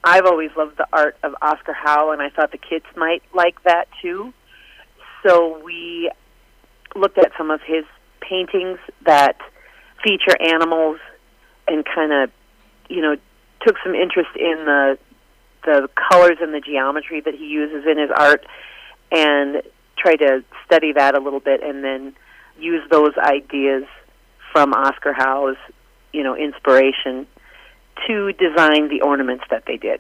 I've always loved the art of Oscar Howe, and I thought the kids might like that too. So we looked at some of his paintings that feature animals and kind of, took some interest in the colors and the geometry that he uses in his art and tried to study that a little bit and then use those ideas from Oscar Howe's, inspiration to design the ornaments that they did.